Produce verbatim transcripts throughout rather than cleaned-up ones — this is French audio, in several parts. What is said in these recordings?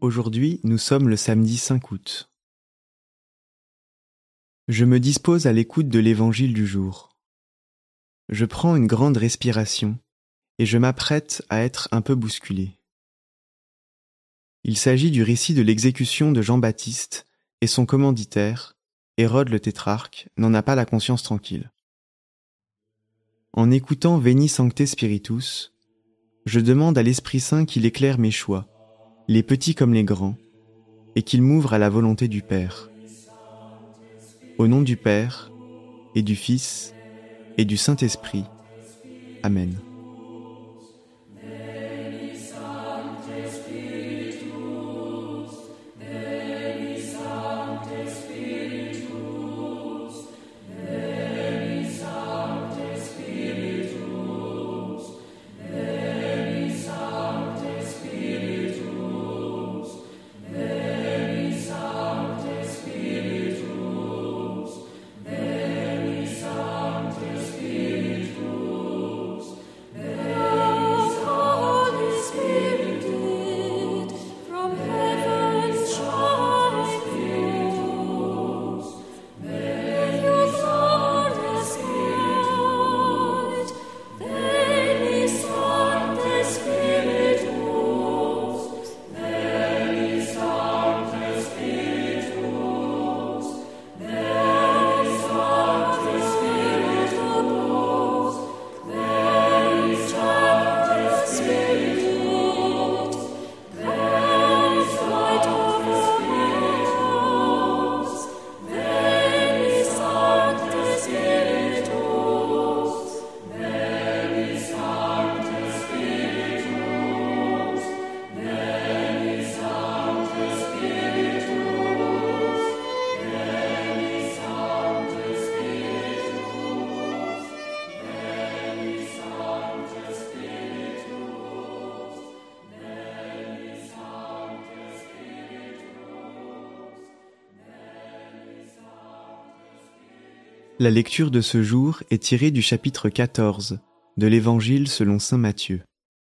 Aujourd'hui, nous sommes le samedi cinq août. Je me dispose à l'écoute de l'évangile du jour. Je prends une grande respiration et je m'apprête à être un peu bousculé. Il s'agit du récit de l'exécution de Jean-Baptiste et son commanditaire, Hérode le tétrarque, n'en a pas la conscience tranquille. En écoutant Veni Sancte Spiritus, je demande à l'Esprit Saint qu'il éclaire mes choix, les petits comme les grands, et qu'il m'ouvre à la volonté du Père. Au nom du Père, et du Fils, et du Saint-Esprit. Amen. La lecture de ce jour est tirée du chapitre quatorze de l'Évangile selon saint Matthieu.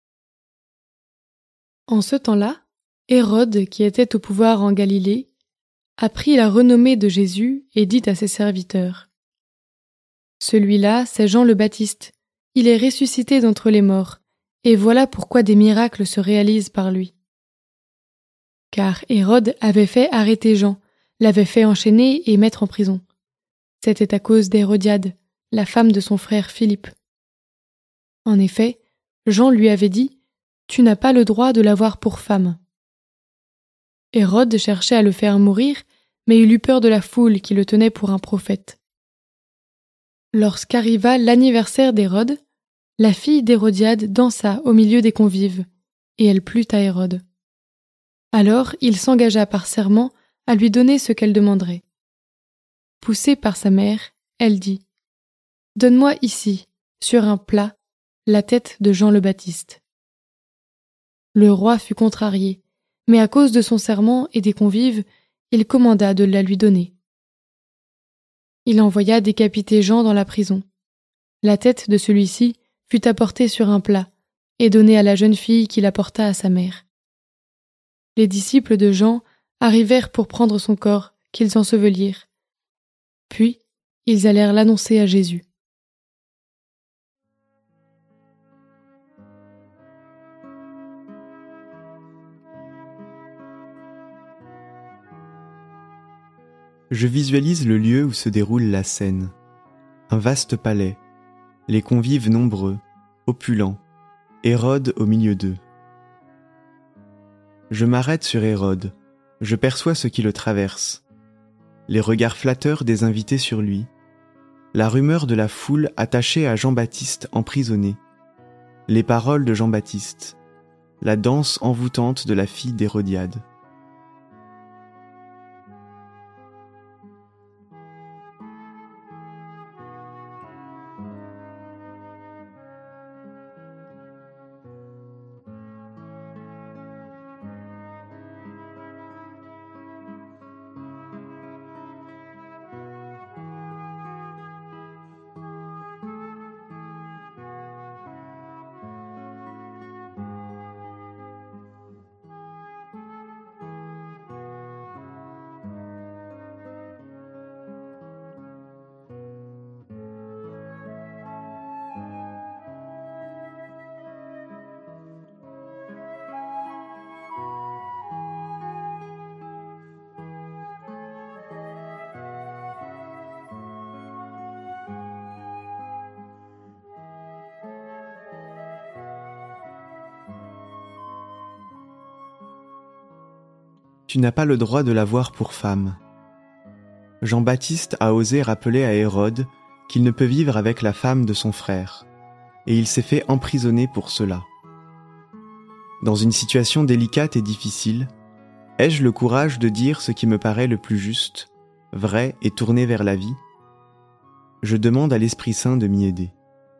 En ce temps-là, Hérode, qui était au pouvoir en Galilée, apprit la renommée de Jésus et dit à ses serviteurs : « Celui-là, c'est Jean le Baptiste. Il est ressuscité d'entre les morts, et voilà pourquoi des miracles se réalisent par lui. » Car Hérode avait fait arrêter Jean, l'avait fait enchaîner et mettre en prison. C'était à cause d'Hérodiade, la femme de son frère Philippe. En effet, Jean lui avait dit : « Tu n'as pas le droit de l'avoir pour femme. » Hérode cherchait à le faire mourir, mais il eut peur de la foule qui le tenait pour un prophète. Lorsqu'arriva l'anniversaire d'Hérode, la fille d'Hérodiade dansa au milieu des convives, et elle plut à Hérode. Alors il s'engagea par serment à lui donner ce qu'elle demanderait. Poussée par sa mère, elle dit : « Donne-moi ici, sur un plat, la tête de Jean le Baptiste. » Le roi fut contrarié, mais à cause de son serment et des convives, il commanda de la lui donner. Il envoya décapiter Jean dans la prison. La tête de celui-ci fut apportée sur un plat et donnée à la jeune fille qui l'apporta à sa mère. Les disciples de Jean arrivèrent pour prendre son corps, qu'ils ensevelirent. Puis, ils allèrent l'annoncer à Jésus. Je visualise le lieu où se déroule la scène. Un vaste palais, les convives nombreux, opulents, Hérode au milieu d'eux. Je m'arrête sur Hérode, je perçois ce qui le traverse. Les regards flatteurs des invités sur lui, la rumeur de la foule attachée à Jean-Baptiste emprisonné, les paroles de Jean-Baptiste, la danse envoûtante de la fille d'Hérodiade. Tu n'as pas le droit de l'avoir pour femme. Jean-Baptiste a osé rappeler à Hérode qu'il ne peut vivre avec la femme de son frère, et il s'est fait emprisonner pour cela. Dans une situation délicate et difficile, ai-je le courage de dire ce qui me paraît le plus juste, vrai et tourné vers la vie ? Je demande à l'Esprit Saint de m'y aider.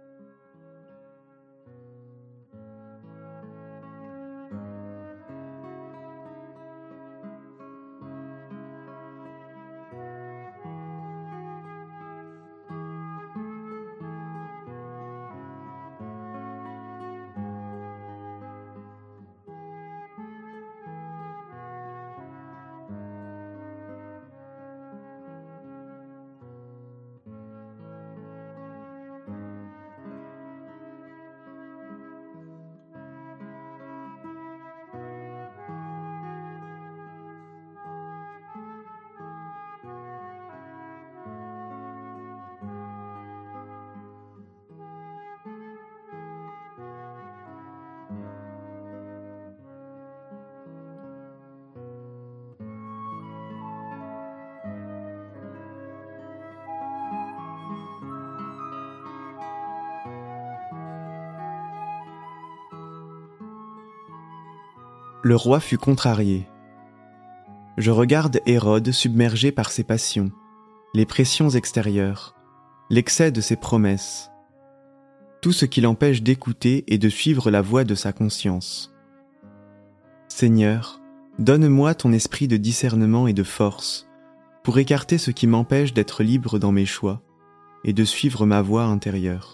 Le roi fut contrarié. Je regarde Hérode submergé par ses passions, les pressions extérieures, l'excès de ses promesses, tout ce qui l'empêche d'écouter et de suivre la voie de sa conscience. Seigneur, donne-moi ton esprit de discernement et de force pour écarter ce qui m'empêche d'être libre dans mes choix et de suivre ma voie intérieure.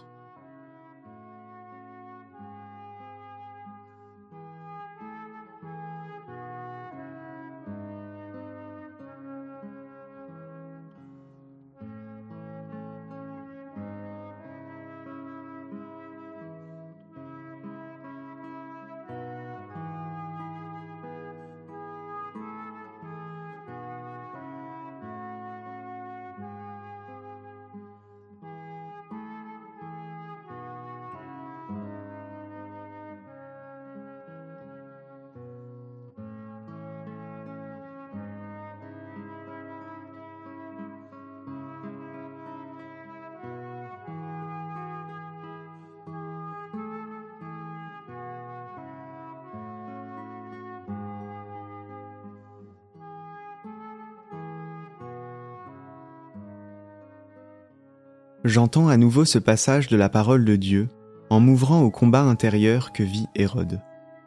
J'entends à nouveau ce passage de la parole de Dieu en m'ouvrant au combat intérieur que vit Hérode.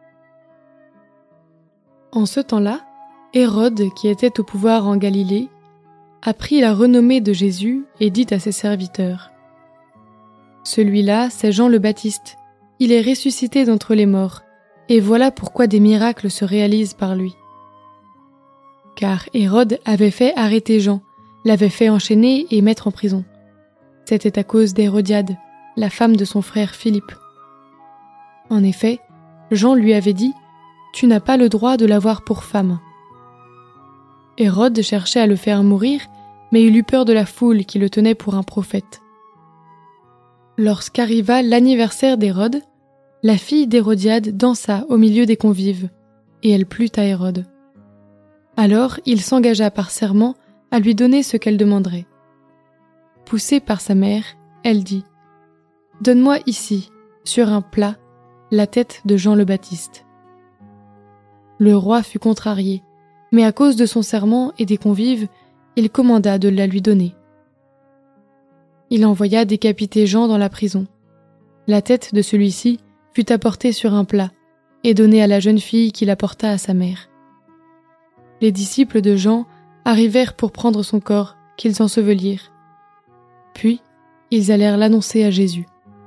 En ce temps-là, Hérode, qui était au pouvoir en Galilée, apprit la renommée de Jésus et dit à ses serviteurs : « Celui-là, c'est Jean le Baptiste. Il est ressuscité d'entre les morts, et voilà pourquoi des miracles se réalisent par lui. » Car Hérode avait fait arrêter Jean, l'avait fait enchaîner et mettre en prison. C'était à cause d'Hérodiade, la femme de son frère Philippe. En effet, Jean lui avait dit : « Tu n'as pas le droit de l'avoir pour femme. » Hérode cherchait à le faire mourir, mais il eut peur de la foule qui le tenait pour un prophète. Lorsqu'arriva l'anniversaire d'Hérode, la fille d'Hérodiade dansa au milieu des convives, et elle plut à Hérode. Alors il s'engagea par serment à lui donner ce qu'elle demanderait. Poussée par sa mère, elle dit : « Donne-moi ici, sur un plat, la tête de Jean le Baptiste. » Le roi fut contrarié, mais à cause de son serment et des convives, il commanda de la lui donner. Il envoya décapiter Jean dans la prison. La tête de celui-ci fut apportée sur un plat et donnée à la jeune fille qui la porta à sa mère. Les disciples de Jean arrivèrent pour prendre son corps, qu'ils ensevelirent. Puis, ils allèrent l'annoncer à Jésus.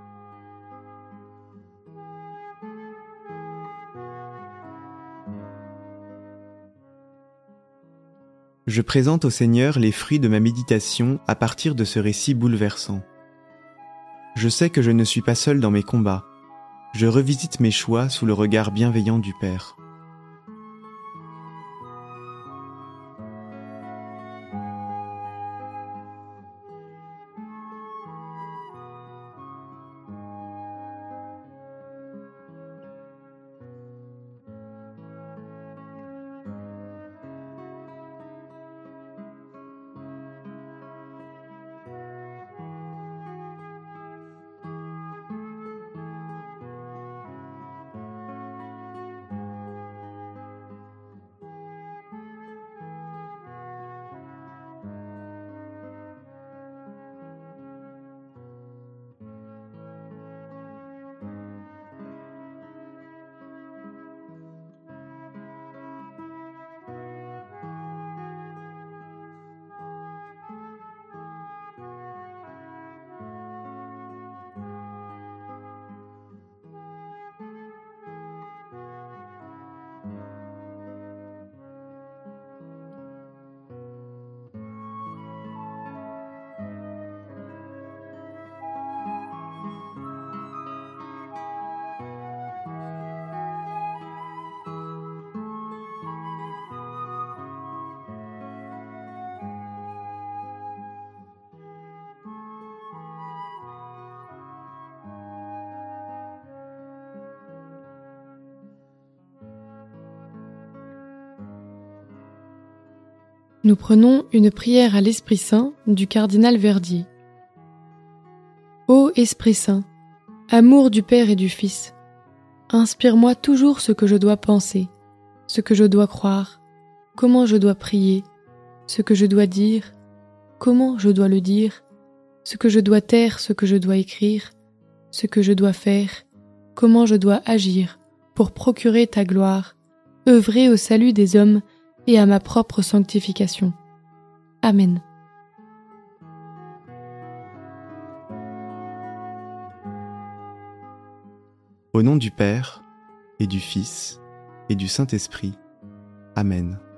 Je présente au Seigneur les fruits de ma méditation à partir de ce récit bouleversant. Je sais que je ne suis pas seul dans mes combats. Je revisite mes choix sous le regard bienveillant du Père. Nous prenons une prière à l'Esprit Saint du cardinal Verdier. Ô Esprit Saint, amour du Père et du Fils, inspire-moi toujours ce que je dois penser, ce que je dois croire, comment je dois prier, ce que je dois dire, comment je dois le dire, ce que je dois taire, ce que je dois écrire, ce que je dois faire, comment je dois agir pour procurer ta gloire, œuvrer au salut des hommes et à ma propre sanctification. Amen. Au nom du Père, et du Fils, et du Saint-Esprit. Amen.